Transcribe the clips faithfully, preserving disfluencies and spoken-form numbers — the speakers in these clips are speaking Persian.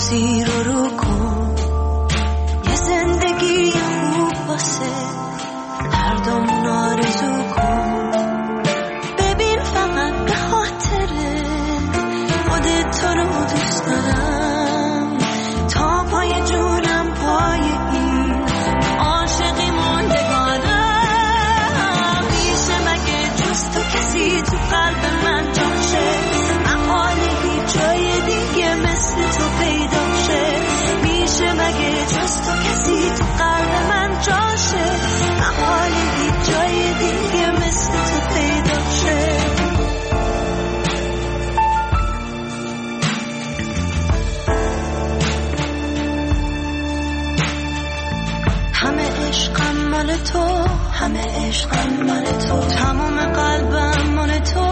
روزی رو رو کن، یه زندگی خوب واسه هر دومون آرزو کن. ببین فقط به خاطره خودت تو رو دوست دارم، تا پای جونم پای این عاشقی موندگارم. میشه مگه جز تو کسی تو قلب من جاشه؟ محاله هیچ جای دیگه مثل تو پیدا شه. میشه مگه جز تو کسی تو قلب من جاشه؟ محاله هیچ جای دیگه مثل تو پیدا شه. همه عشقم مال تو، همه عشقم مال تو، تمام قلبم مال تو.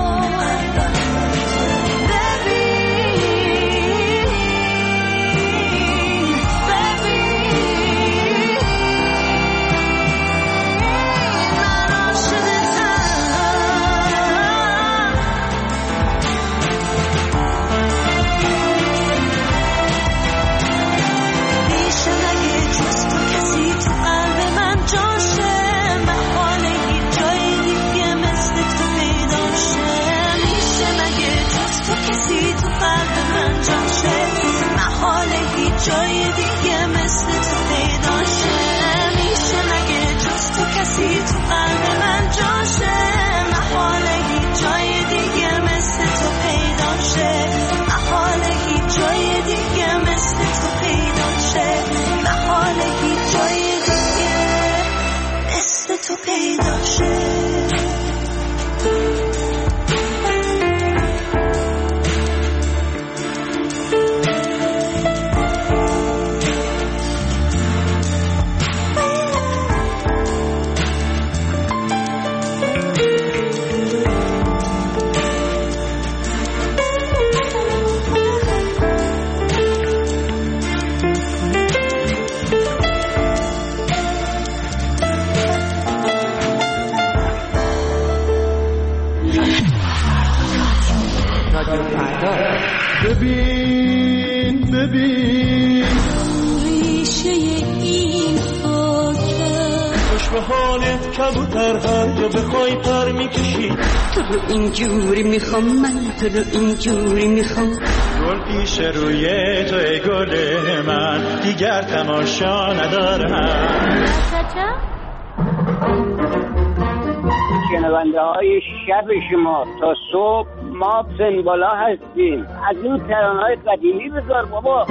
جای دیگه مثل تو پیدا شه. میشه مگه جز تو کسی تو قلب من جاشه؟ محاله هیچ جای دیگه مثل تو پیدا شه. محاله هیچ جای دیگه مثل تو پیدا شه. محاله هیچ جای دیگه مثل تو پیدا شه. ببین ببین ریشه این خاکه، خوش به حالت کبوتر هر جا بخوای پر میکشی. تو رو اینجوری میخوام، من تو رو اینجوری میخوام. گل پیش روی توی گل من، دیگر تماشا ندارم. شنونده های شب شما تا صبح ما سنبالا هستیم. از این ترانه‌های قدیمی بذار بابا.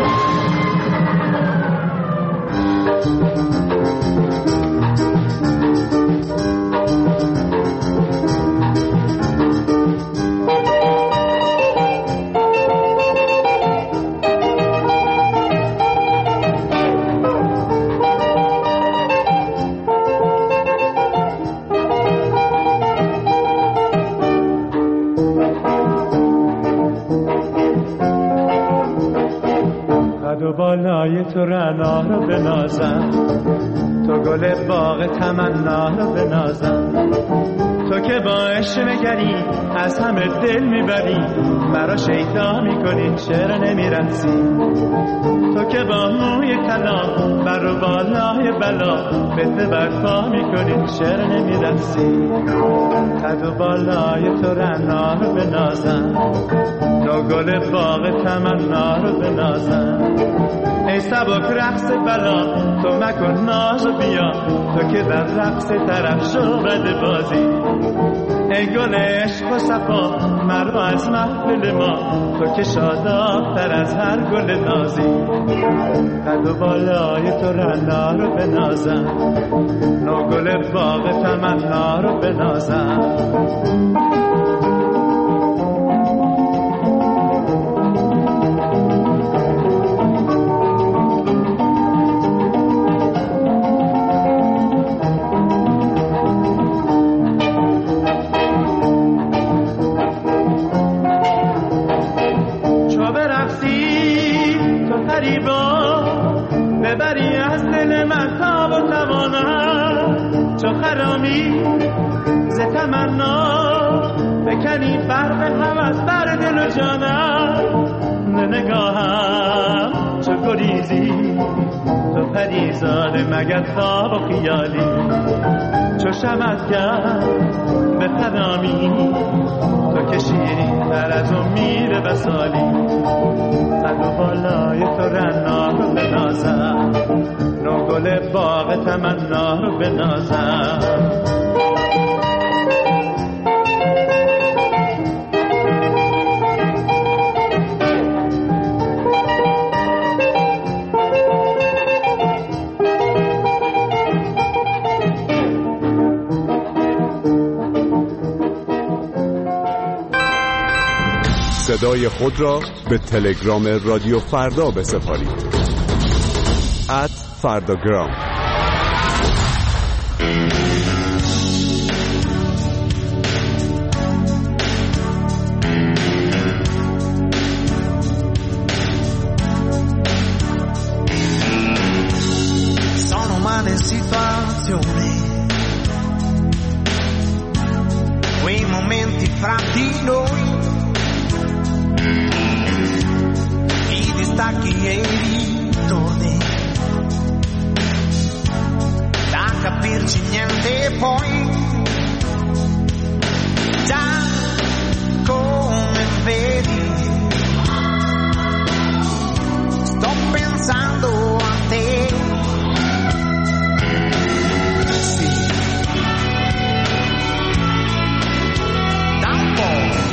و بالای تو رعنا رو بنازم، تو گل باغ تمنا رو بنازم. تو که با عشق نگری از همه دل میبری، مرا شیطان میکنی چرا نمیرسی؟ تو که با موی طلا بر و بالای بلا بته برپا میکنی چرا نمیرسی؟ قد و بالای تو رعنا رو بنازم، تو گل باغ تمنا رو بنازم. ای سبک رقص بلا تو مکن ناز و بیا، تو که در رقص طرف شو بد بازی. ای گل عشق و صفا مرا از محفل ما، تو که شاداب تر از هر گل نازی. قد و بالای تو رعنا رو بنازم، نو گل باغ تمنا رو بنازم. ببری از دل من تاب و توانم، چو خرامی ز تمنا بکنی فرق هوس بر دل و جانم. نگاهم چو گریزی تو پریزاده مگر خواب و خیالی چو شمعت کرد به پرامی تو که شیرین تر از امید وصالی قد و بالای تو رنا رو بنازم نو گل باغ تمنا رو بنازم صدای خود را به تلگرام رادیو فردا بسپارید. ات فرداگرام. Sono umane situazioni, quei momenti fra di noi, distacchi e ritorni, da capirci niente poi, già come vedi, sto pensando a te, sì, da un po'.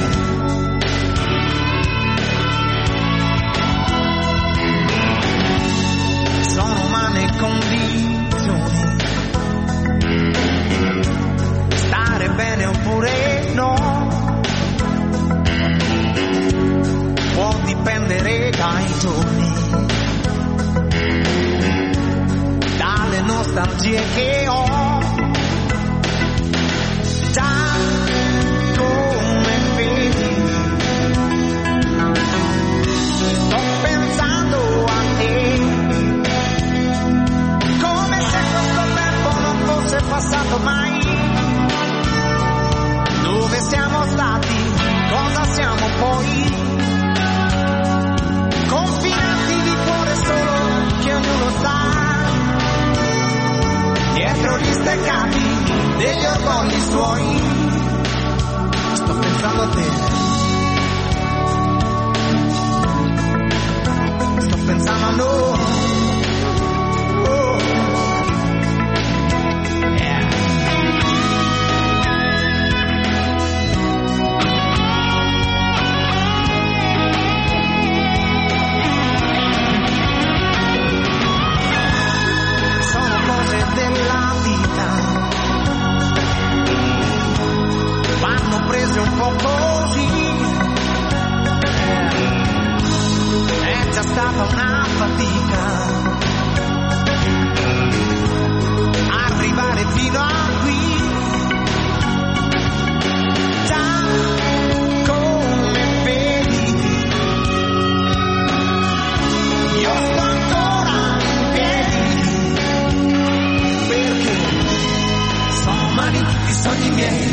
Condizioni, stare bene oppure no, può dipendere dai giorni, dalle nostalgie che ho, già come vedi, sto pensando a te. È passato mai, dove siamo stati, cosa siamo poi, confinati di cuore solo che ognuno sa, dietro gli steccati degli orgogli suoi, sto pensando a te, sto pensando a noi. Prese un po' così, è già stata una fatica arrivare fino a qui, già come vedi io sto ancora in piedi, perché sono umani tutti i sogni miei.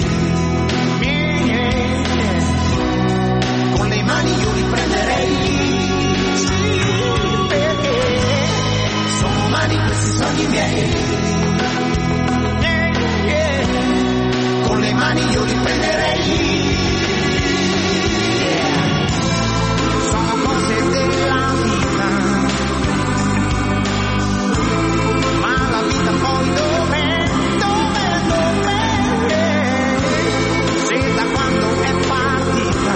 Io li prenderei, sì, perché sono umani questi sogni miei, yeah, yeah. Con le mani io li prenderei, yeah. Sono cose della vita, ma la vita poi dov'è, dov'è, dov'è, se da quando è partita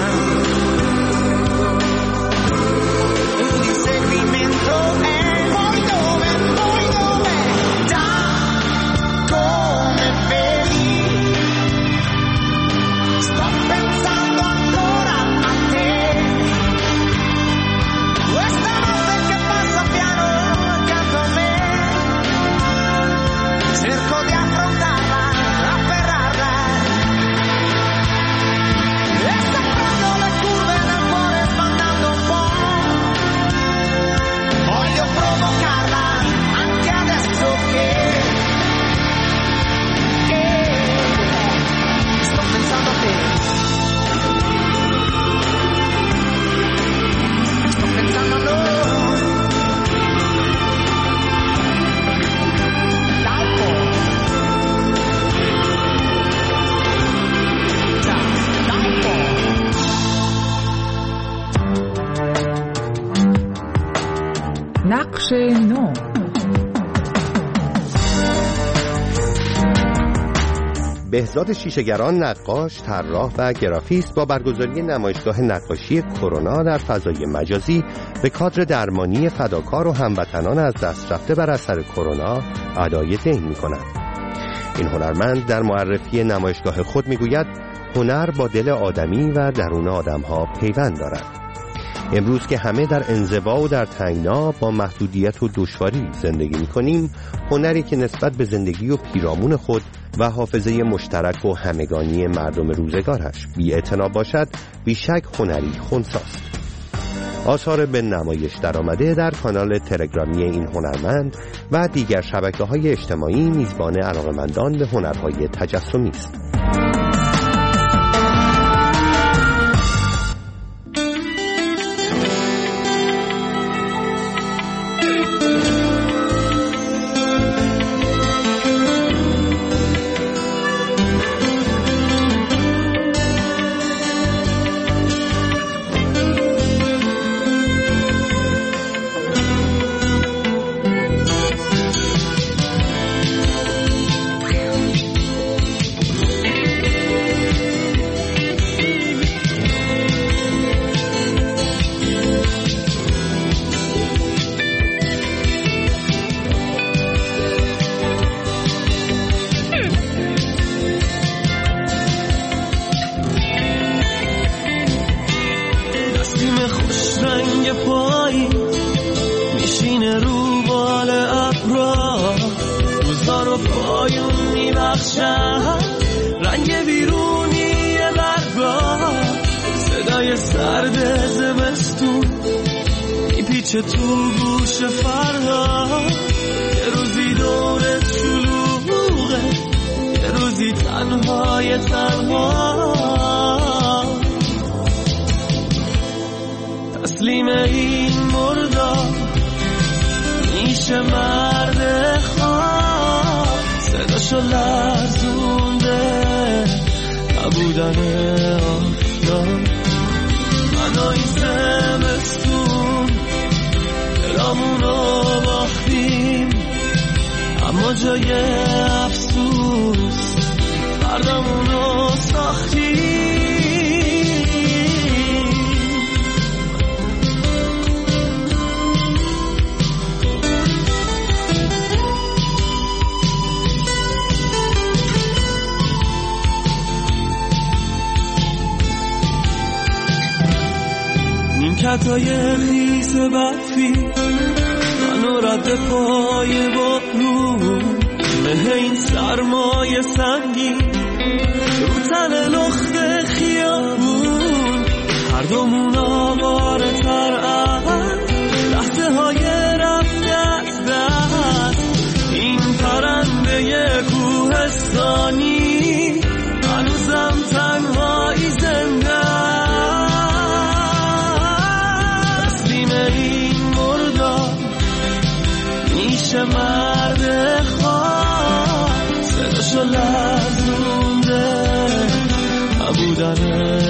seguimento è poi dove, poi dove, già come vedi بخش نو. بهزاد شیشه‌گران، نقاش، طراح و گرافیست، با برگزاری نمایشگاه نقاشی کرونا در فضای مجازی به کادر درمانی فداکار و هموطنان از دست رفته بر اثر کرونا ادای دین می‌کند. این هنرمند در معرفی نمایشگاه خود می‌گوید هنر با دل آدمی و درون آدم‌ها پیوند دارد. امروز که همه در انزوا و در تنگنا با محدودیت و دشواری زندگی می‌کنیم، هنری که نسبت به زندگی و پیرامون خود و حافظه مشترک و همگانی مردم روزگارش بی‌اعتنا باشد، بیشک هنری خنثی‌ست. آثار به نمایش درآمده در کانال تلگرامی این هنرمند و دیگر شبکه‌های اجتماعی میزبان علاقه‌مندان به هنرهای تجسمی است. رنگ بیرونی برگا، صدای سرد زمستون میپیچه تو گوش فردا. یه روزی دورت شلوغه، یه روزی تنهای تنها. تسلیم این مردار میشه مرد خواه، صداشو لرزونده نبودن آفتاب. من و این زمستون دلامونو باختیم، اما جای افسوس فردامونو ساختیم. نیمکتای خیس برفی منو رد پای بارون، مه این سرمای سنگین رو تن لخت خیابون. هر دومون آواره تر از لحظه های رفته از دست. این پرنده کوهستانی هنوزم تنهایی زنده. تسلیم این مردار میشه مرد خواه، صداشو لرزونده نبودن